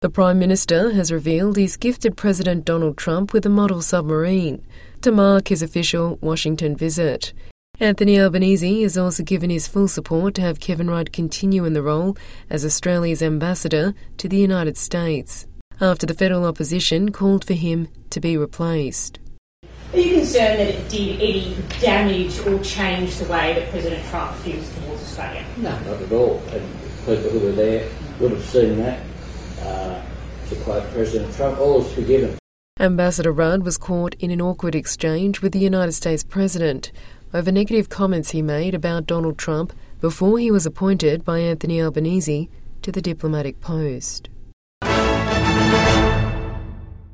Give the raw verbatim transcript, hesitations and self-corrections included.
The Prime Minister has revealed he's gifted President Donald Trump with a model submarine to mark his official Washington visit. Anthony Albanese has also given his full support to have Kevin Rudd continue in the role as Australia's ambassador to the United States, after the federal opposition called for him to be replaced. Are you concerned that it did any damage or change the way that President Trump feels towards Australia? No, not at all. And people who were there would have seen that. Uh, to quote President Trump, all is forgiven. Ambassador Rudd was caught in an awkward exchange with the United States President over negative comments he made about Donald Trump before he was appointed by Anthony Albanese to the diplomatic post.